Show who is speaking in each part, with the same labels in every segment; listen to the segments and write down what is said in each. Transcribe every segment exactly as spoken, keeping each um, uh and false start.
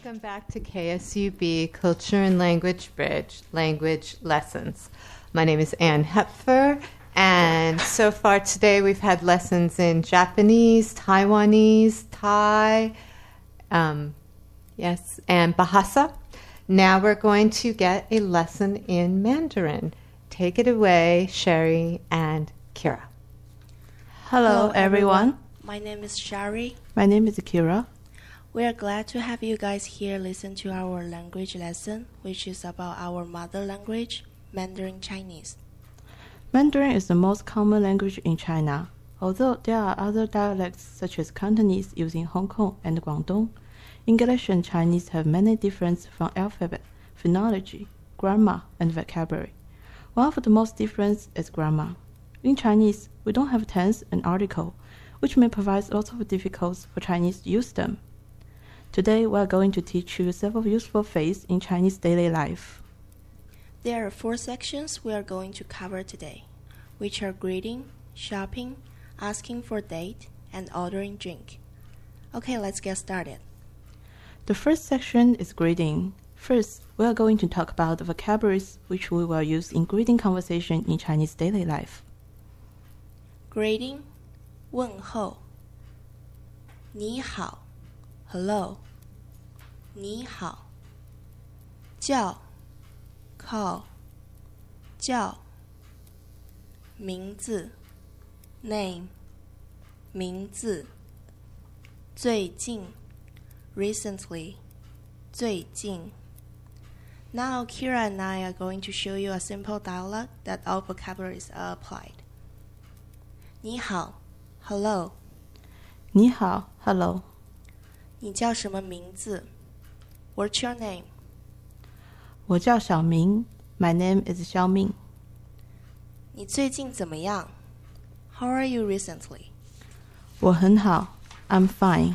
Speaker 1: Welcome back to K S U B Culture and Language Bridge, Language Lessons. My name is Ann Hepfer, and so far today we've had lessons in Japanese, Taiwanese, Thai, um, yes, and Bahasa. Now we're going to get a lesson in Mandarin. Take it away, Sherry and Kira.
Speaker 2: Hello,
Speaker 3: Hello
Speaker 2: everyone.
Speaker 3: everyone. My name is Shari.
Speaker 2: My name is Kira.
Speaker 3: We are glad to have you guys here listen to our language lesson, which is about our mother language, Mandarin Chinese.
Speaker 2: Mandarin is the most common language in China, although there are other dialects such as Cantonese used in Hong Kong and Guangdong. English and Chinese have many differences from alphabet, phonology, grammar, and vocabulary. One of the most different is grammar. In Chinese, we don't have tense and article, which may provide lots of difficulties for Chinese to use them. Today, we are going to teach you several useful phrases in Chinese daily life.
Speaker 3: There are four sections we are going to cover today, which are greeting, shopping, asking for date, and ordering drink. Okay, let's get started.
Speaker 2: The first section is greeting. First, we are going to talk about the vocabularies which we will use in greeting conversation in Chinese daily life.
Speaker 3: Greeting, 问候，你好 Hello, 你好，叫 call, 叫，名字 name, 名字，最近 recently, 最近。Now Kira and I are going to show you a simple dialogue that all vocabularies are applied. 你好 Hello,
Speaker 2: 你好 Hello.
Speaker 3: 你叫什么名字 What's your name?
Speaker 2: 我叫小明 My name is 肖明。
Speaker 3: 你最近怎么样 How are you recently?
Speaker 2: 我很好 I'm fine.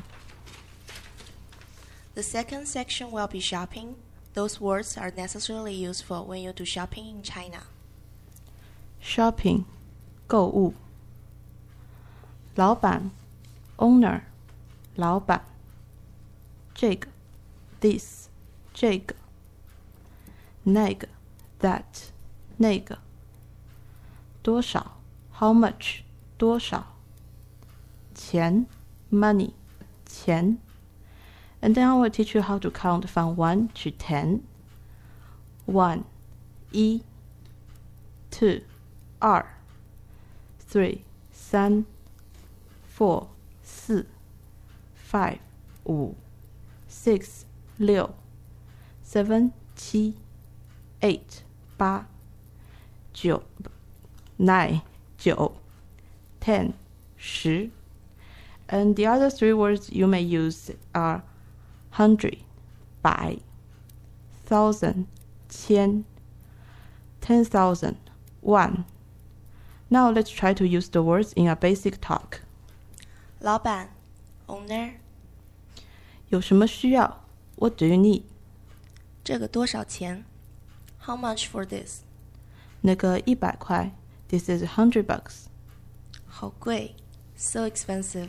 Speaker 3: The second section will be shopping. Those words are necessarily useful when you do shopping in China.
Speaker 2: Shopping 购物。老板 Owner 老板。这个 This 这个。那个 That 那个。多少 How much 多少。钱 Money 钱。And then I will teach you how to count from one to ten. One 一 Two 二 Three 三 Four 四 Five 五 Six 六 Seven 七 Eight 八 九 Nine 九 Ten 十 And the other three words you may use are hundred 百 thousand 千 ten thousand 万 Now let's try to use the words in a basic talk.
Speaker 3: 老板 Owner
Speaker 2: 有什么需要 What do you need?
Speaker 3: 这个多少钱 How much for this?
Speaker 2: 那个一百块 This is a hundred bucks.
Speaker 3: 好贵 So expensive.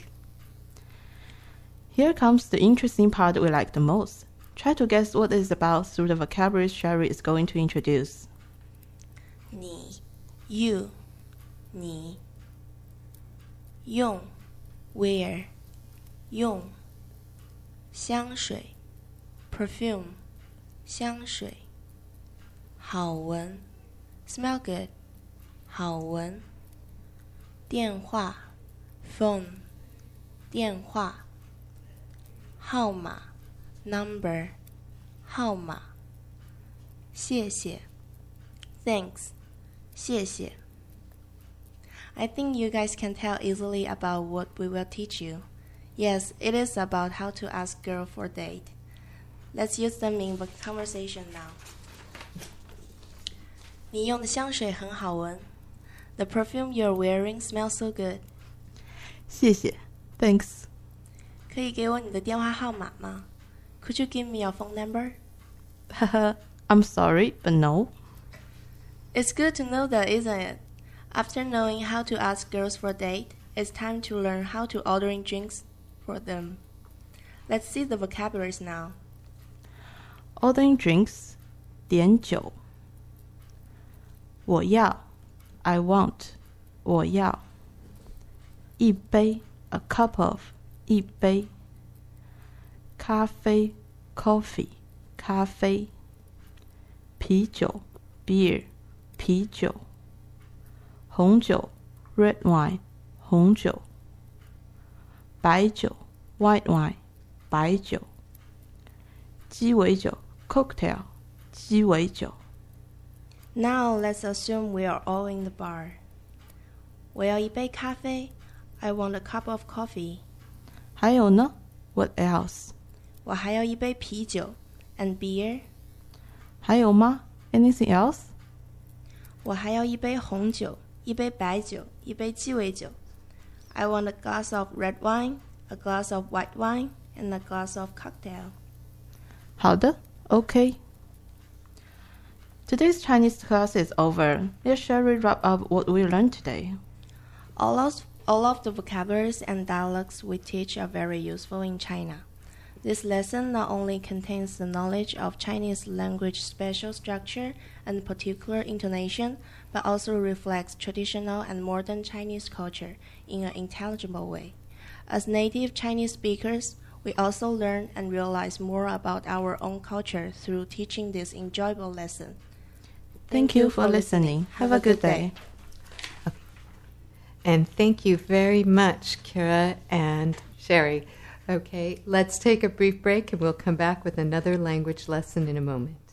Speaker 2: Here comes the interesting part we like the most. Try to guess what it is about through the vocabulary Sherry is going to introduce.
Speaker 3: 你 You 你用 Where 用香水 Perfume 香水好闻 Smell good 好闻电话 Phone 电话号码 Number 号码谢谢 Thanks 谢谢 I think you guys can tell easily about what we will teach you. Yes, it is about how to ask girl for a date. Let's use them in the conversation now. 你用的香水很好闻 The perfume you're wearing smells so good.
Speaker 2: 谢谢 Thanks.
Speaker 3: 可以给我你的电话号码吗 Could you give me your phone number?
Speaker 2: Haha, I'm sorry, but no.
Speaker 3: It's good to know that, isn't it? After knowing how to ask girls for a date, it's time to learn how to ordering drinks for them. Let's see the vocabularies now.
Speaker 2: Ordering drinks, 点酒。我要 I want 我要。一杯 a cup of 一杯。咖啡 coffee 咖啡。啤酒 beer 啤酒。红酒 red wine 红酒。白酒 white wine 白酒。鸡尾酒 cocktail 鸡尾酒。
Speaker 3: Now let's assume we are all in the bar. 我要一杯咖啡 I want a cup of coffee.
Speaker 2: 还有呢 What else?
Speaker 3: 我还要一杯啤酒 and beer.
Speaker 2: 还有吗 Anything else?
Speaker 3: 我还要一杯红酒，一杯白酒，一杯鸡尾酒。I want a glass of red wine, a glass of white wine, and a glass of cocktail.
Speaker 2: 好的 OK. Today's Chinese class is over. Let's shall we wrap up what we learned today?
Speaker 3: All of, all of the vocabularies and dialects we teach are very useful in China. This lesson not only contains the knowledge of Chinese language special structure and particular intonation, but also reflects traditional and modern Chinese culture in an intelligible way. As native Chinese speakers, we also learn and realize more about our own culture through teaching this enjoyable lesson.
Speaker 2: Thank you for listening. Have a good day.
Speaker 1: And thank you very much, Kira and Sherry. Okay, let's take a brief break and we'll come back with another language lesson in a moment.